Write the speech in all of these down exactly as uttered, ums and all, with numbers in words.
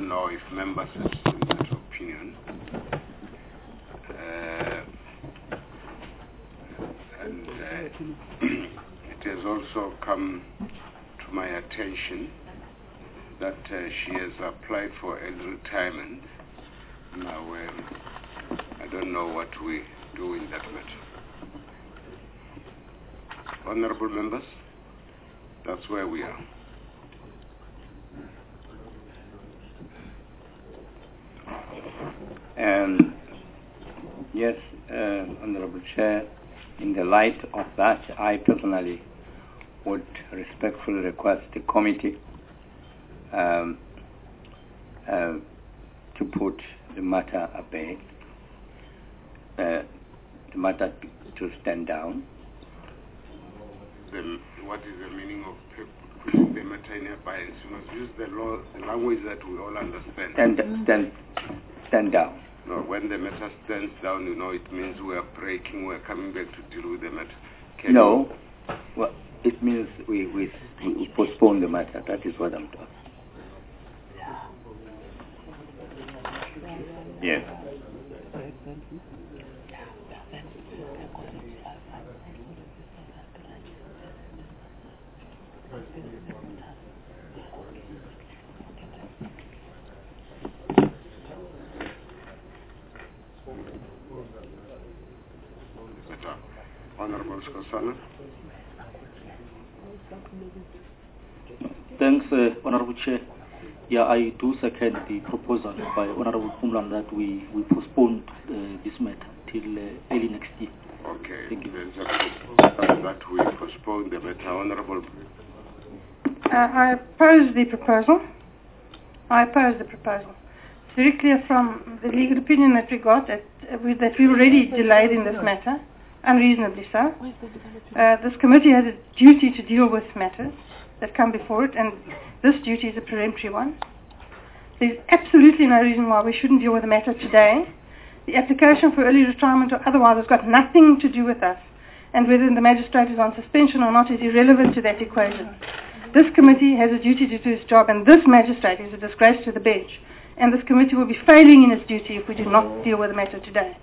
don't know if members have seen that opinion. Uh, and uh, it has also come to my attention that uh, she has applied for early retirement. Now, um, I don't know what we do in that matter. Honorable members, that's where we are. Um, yes, uh, Honorable Chair, in the light of that, I personally would respectfully request the committee um, uh, to put the matter at bay, uh, the matter to stand down. The, what is the meaning of putting the matter in abeyance? You must use the law, the language that we all understand. Stand, stand, stand down. No, when the matter stands down, you know, it means we are breaking, we are coming back to deal with the matter. Can no, you? Well, it means we, we, we postpone the matter. That is what I'm talking. Yes. Honorable Skosana. Thanks, uh, Honorable Chair. Yeah, I do second the proposal by Honorable Pumlan that we, we postpone uh, this matter till uh, early next year. Okay. Thank you. There's a proposal that we postpone the matter. Honorable. Uh, I oppose the proposal. I oppose the proposal. It's very clear from the legal opinion that we got that, uh, we, that we already delayed in this matter, unreasonably so. Uh, this committee has a duty to deal with matters that come before it, and this duty is a peremptory one. There's absolutely no reason why we shouldn't deal with the matter today. The application for early retirement or otherwise has got nothing to do with us, and whether the magistrate is on suspension or not is irrelevant to that equation. This committee has a duty to do its job, and this magistrate is a disgrace to the bench, and this committee will be failing in its duty if we do not deal with the matter today.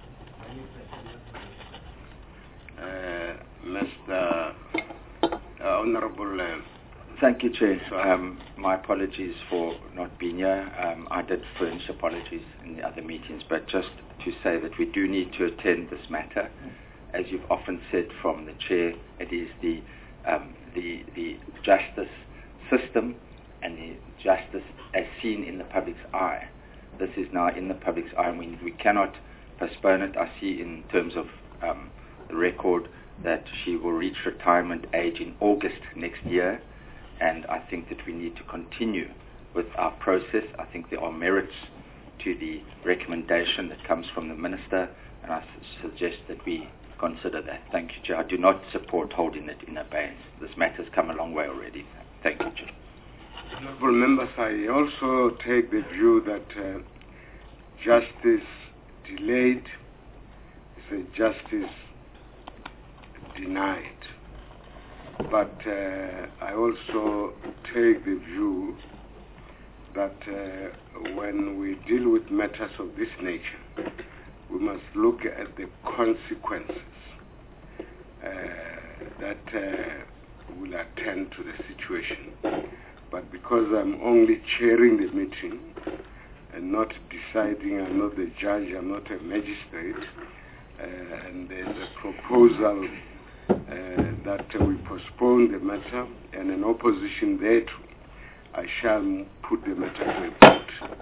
Uh, Mister Uh, Honorable. Uh, Thank you, Chair. Um, my apologies for not being here. Um, I did furnish apologies in the other meetings, but just to say that we do need to attend this matter. As you've often said from the Chair, it is the um, the, the justice system and the justice as seen in the public's eye. This is now in the public's eye, and we, we cannot postpone it. I see in terms of um, the record that she will reach retirement age in August next year, and I think that we need to continue with our process. I think there are merits to the recommendation that comes from the Minister, and I su- suggest that we consider that. Thank you, Chair. I do not support holding it in abeyance. This matter has come a long way already. Thank you, Chair. Honorable members, I also take the view that uh, justice delayed is a justice denied. But uh, I also take the view that uh, when we deal with matters of this nature, we must look at the consequences uh, that uh, will attend to the situation. But because I'm only chairing the meeting and not deciding, I'm not the judge, I'm not a magistrate, uh, and there's a proposal uh, that uh, we postpone the matter and an opposition thereto, I shall put the matter to a vote.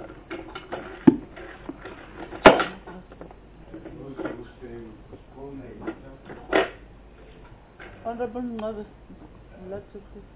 Honorable Mother, let's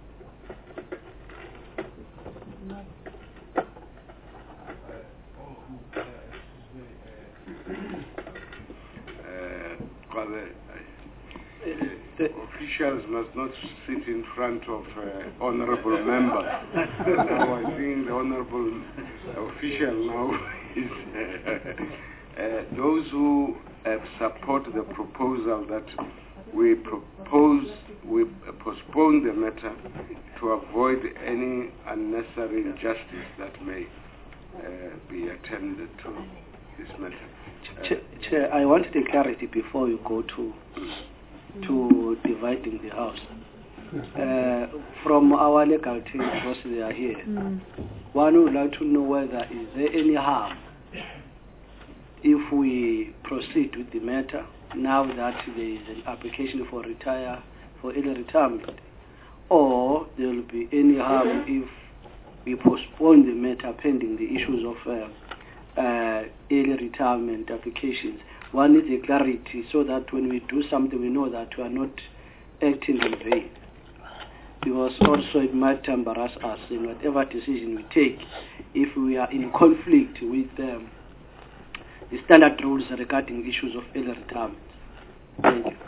Father, the officials must not sit in front of uh, honorable members. Now I think the honorable official now is uh, uh, those who uh, support the proposal that we propose, we postpone the matter to avoid any unnecessary injustice that may uh, be attended to this matter. Uh, Chair, Chair, I wanted a clarity before you go to to dividing the house. Uh, from our legal team, because they are here, mm. one would like to know whether is there any harm if we proceed with the matter now that there is an application for retire for early retirement, or there will be any harm if we postpone the matter pending the issues of uh, uh, early retirement applications. One needs a clarity so that when we do something, we know that we are not acting in vain. Because also it might embarrass us in whatever decision we take if we are in conflict with um, the standard rules regarding issues of early retirement. Thank you.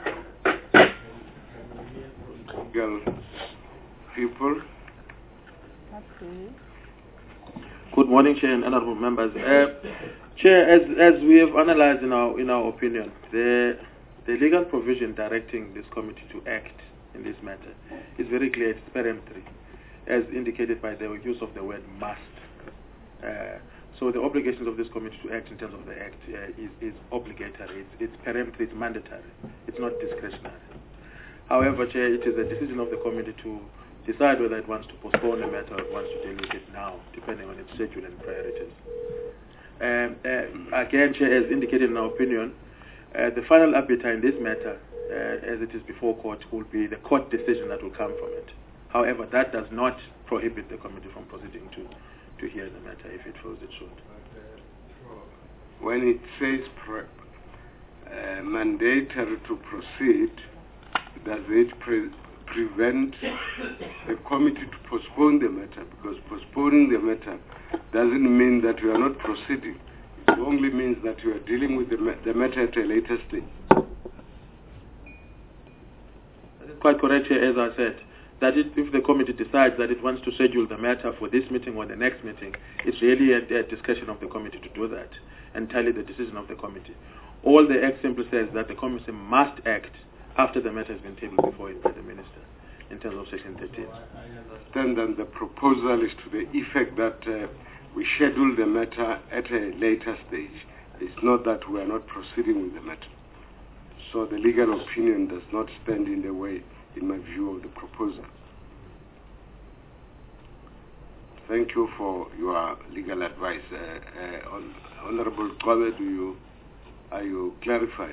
Girl, people. Good morning, Chair and honourable members. Uh, Chair, as as we have analysed in our in our opinion, the the legal provision directing this committee to act in this matter is very clear. It's peremptory, as indicated by the use of the word must. Uh, so the obligations of this committee to act in terms of the act uh, is, is obligatory. It's, it's peremptory. It's mandatory. It's not discretionary. However, Chair, it is a decision of the committee to decide whether it wants to postpone the matter or it wants to deal with it now, depending on its schedule and priorities. Um, uh, again, Chair, as indicated in our opinion, uh, the final arbiter in this matter, uh, as it is before court, will be the court decision that will come from it. However, that does not prohibit the committee from proceeding to, to hear the matter if it feels it should. When it says pre uh, mandatory to proceed, does it pre prevent the committee to postpone the matter? Because postponing the matter doesn't mean that we are not proceeding. It only means that we are dealing with the, ma the matter at a later stage. That is quite correct here, as I said, that it, if the committee decides that it wants to schedule the matter for this meeting or the next meeting, it's really a, a discussion of the committee to do that, entirely the decision of the committee. All the Act simply says that the committee must act after the matter has been tabled before it by the minister, in terms of section thirteen. I understand that the proposal is to the effect that uh, we schedule the matter at a later stage. It's not that we are not proceeding with the matter. So the legal opinion does not stand in the way, in my view, of the proposal. Thank you for your legal advice. Uh, uh, on, Honorable Kobe, do you, are you clarified?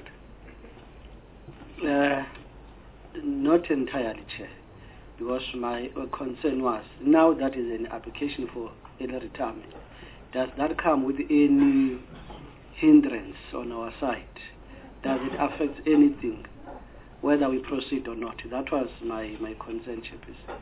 Uh, not entirely, Chair, because my uh, concern was, now that is an application for early retirement, does that come with any hindrance on our side? Does it affect anything, whether we proceed or not? That was my, my concern, Chairperson.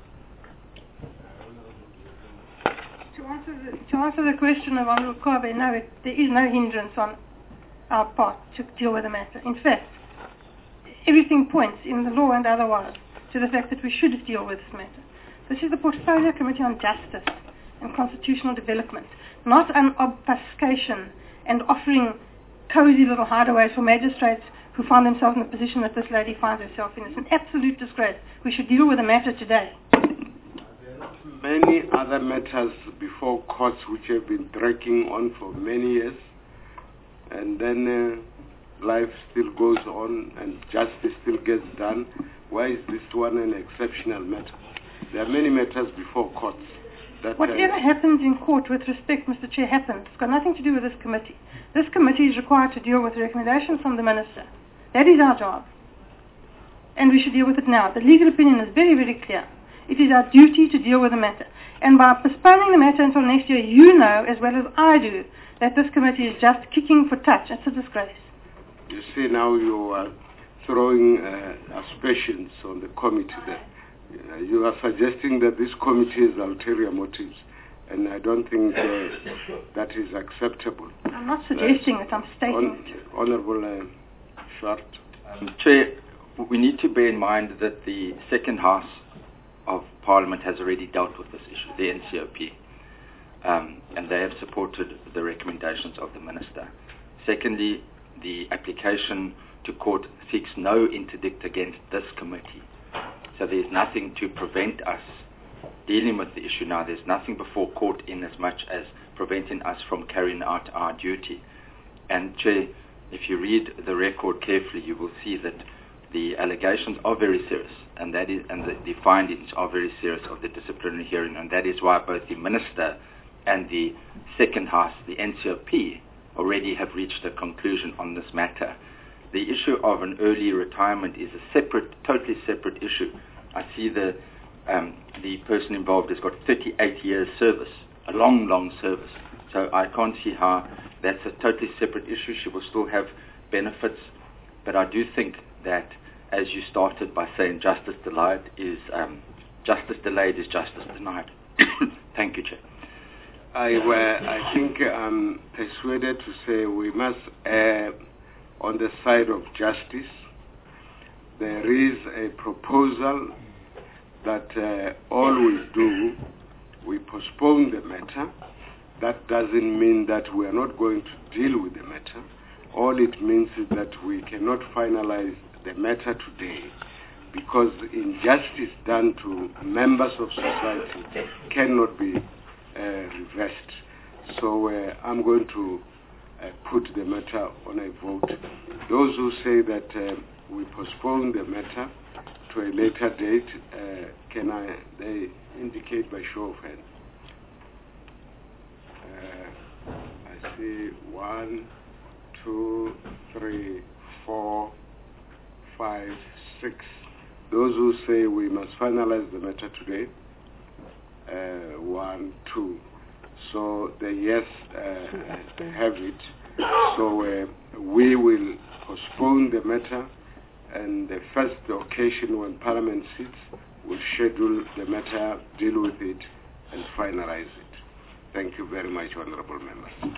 To answer the, to answer the question of Honourable Kobe, no, it, there is no hindrance on our part to deal with the matter. In fact, everything points in the law and otherwise to the fact that we should deal with this matter. This is the Portfolio Committee on Justice and Constitutional Development, not an obfuscation and offering cozy little hideaways for magistrates who find themselves in the position that this lady finds herself in. It's an absolute disgrace. We should deal with the matter today. Many other matters before courts which have been dragging on for many years, and then uh, life still goes on and justice still gets done. Why is this one an exceptional matter? There are many matters before courts. That, Whatever uh, happens in court with respect, Mister Chair, happens. It's got nothing to do with this committee. This committee is required to deal with recommendations from the Minister. That is our job. And we should deal with it now. The legal opinion is very, very clear. It is our duty to deal with the matter. And by postponing the matter until next year, you know, as well as I do, that this committee is just kicking for touch. It's a disgrace. You see, now you are throwing uh, aspersions on the committee there. Uh, you are suggesting that this committee has ulterior motives, and I don't think uh, that is acceptable. I'm not suggesting uh, it, I'm stating on, it. Honourable uh, Short. Um, Chair, we need to bear in mind that the second House of Parliament has already dealt with this issue, the N C O P, um, and they have supported the recommendations of the Minister. Secondly, the application to court seeks no interdict against this committee. So there's nothing to prevent us dealing with the issue now. There's nothing before court in as much as preventing us from carrying out our duty. And Chair, if you read the record carefully, you will see that the allegations are very serious, and that is, and the, the findings are very serious of the disciplinary hearing, and that is why both the Minister and the second House, the N C O P, already have reached a conclusion on this matter. The issue of an early retirement is a separate, totally separate issue. I see the um, the person involved has got thirty-eight years service, a long, long service. So I can't see how that's a totally separate issue. She will still have benefits, but I do think that, as you started by saying, justice delayed is um, justice delayed is justice denied. Thank you, Chair. I, uh, I think I'm persuaded to say we must err on the side of justice. There is a proposal that uh, all we do, we postpone the matter. That doesn't mean that we are not going to deal with the matter. All it means is that we cannot finalize the matter today, because injustice done to members of society cannot be uh, reversed. So uh, I'm going to uh, put the matter on a vote. Those who say that uh, we postpone the matter to a later date, uh, can I, they indicate by show of hands. Uh, I see one, two, three, four, five, six. Those who say we must finalize the matter today, uh, one, two. So the yes uh, have it. So uh, we will postpone the matter, and the first occasion when Parliament sits, we'll schedule the matter, deal with it, and finalize it. Thank you very much, honourable members.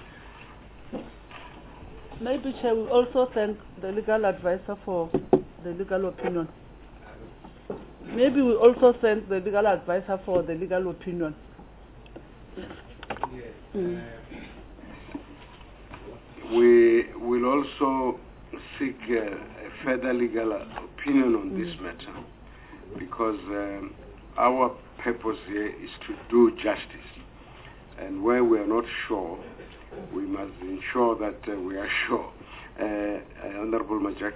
Maybe, Chair, we also thank the legal advisor for the legal opinion. Maybe we also thank the legal advisor for the legal opinion. Yes. Mm. We will also seek uh, a further legal opinion on mm. this matter, because um, our purpose here is to do justice. And where we are not sure, we must ensure that uh, we are sure. Uh, uh, Honorable Majaki.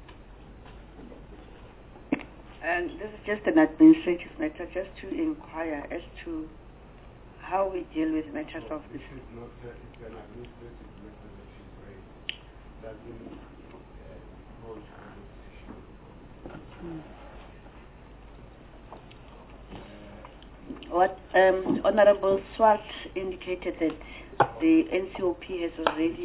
And this is just an administrative matter, just to inquire as to how we deal with matters of this. This is not uh, it's an administrative matter that she's raised. Doesn't uh, hold on this issue. Mm. What um, Honorable Swart indicated that the N C O P has already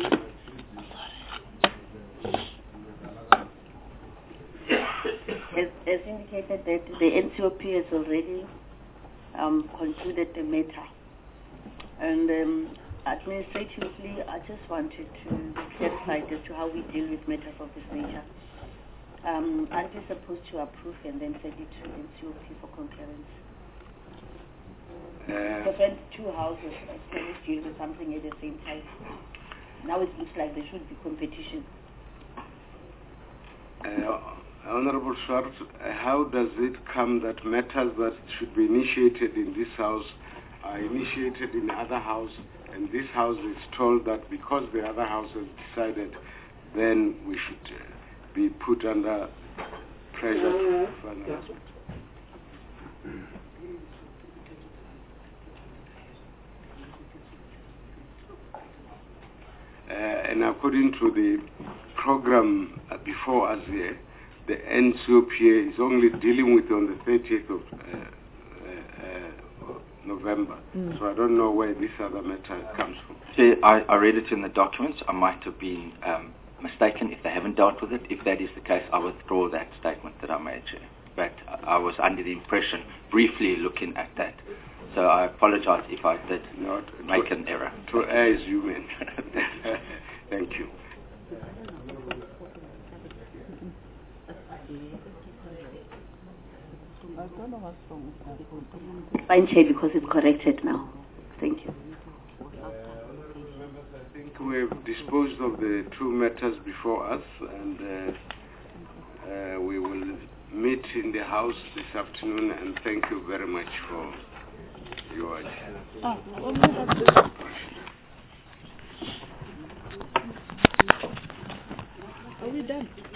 has, has indicated that the N C O P has already um, concluded the matter. And um, administratively, I just wanted to clarify as to how we deal with matters of this nature. Um, aren't we supposed to approve and then send it to N C O P for concurrence? Uh, Prevent two houses as deal with something at the same time. Now it looks like there should be competition. Uh, Honorable Schwartz, uh, how does it come that matters that should be initiated in this house are initiated in the other house, and this house is told that because the other house has decided, then we should uh, be put under pressure for an announcement? Uh, and according to the program uh, before us here, the N C O P A is only dealing with on the thirtieth of uh, uh, uh, November. Mm. So I don't know where this other matter comes from. See, I, I read it in the documents. I might have been um, mistaken if they haven't dealt with it. If that is the case, I withdraw that statement that I made, Chair. But I was under the impression, briefly looking at that. So I apologize if I did not make an error. To err is human. Thank you. Fine, Chair, because it's corrected now. Thank you. Uh, honorable members, I think think we've disposed of the two matters before us, and uh, uh, we will meet in the House this afternoon, and thank you very much for your attention. Ah, only that. Are we done?